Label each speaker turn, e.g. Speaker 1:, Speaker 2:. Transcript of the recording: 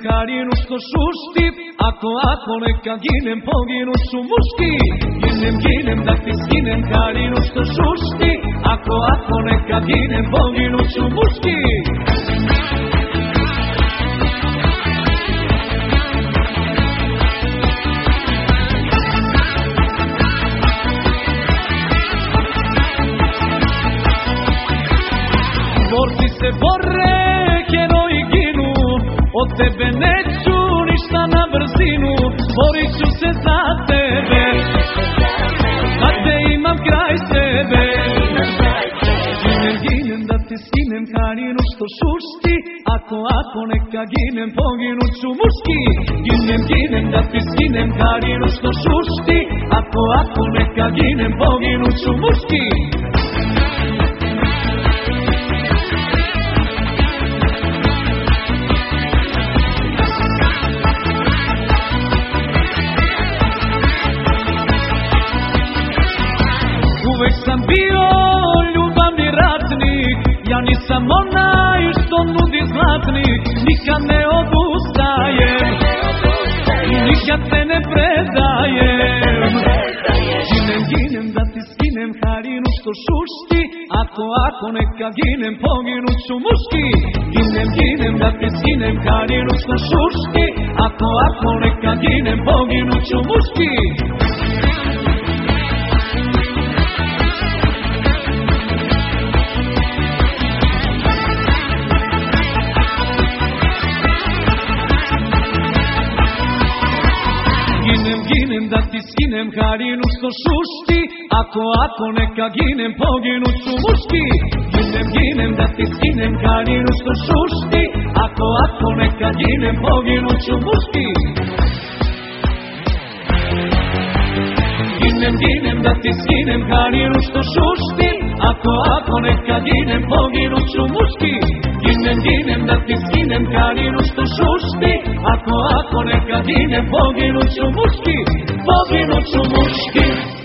Speaker 1: harinu što šušti, ako neka ginem, poginu su muški. Ginem, da ti skinem harinu što šušti, ako neka ginem, poginu su muški. Borci se bore, heroji ginu, od tebe neću ništa na brzinu. Borit ću se za tebe, da te imam kraj sebe. Ginem, da ti skinem harinu što šušti, ako neka ginem, poginut ću muški. Ginem, da ti skinem harinu što šušti, ako neka ginem, poginut ću muški. Uvek sam bio ljubavni ratnik, ja nisam onaj što nudi zlatnik. Nikad ne odustajem, nikad se ne predajem. Ginem, da ti skinem harinu što šušti, ako neka ginem, poginut ću muški. Ginem, da ti skinem harinu što šušti, ako neka ginem, poginut ću muški. Ginem, da ti skinem harinu što šušti, ako neka ginem, poginut ću muški. Ginem, da ti skinem harinu što šušti, ako neka ginem, poginut ću muški. Ginem, da ti skinem harinu što šušti, ako neka ginem, poginut ću muški. Ginem, da ti skinem harinu što šušti, ako neka ginem, poginut ću muški. Poginut ću muški.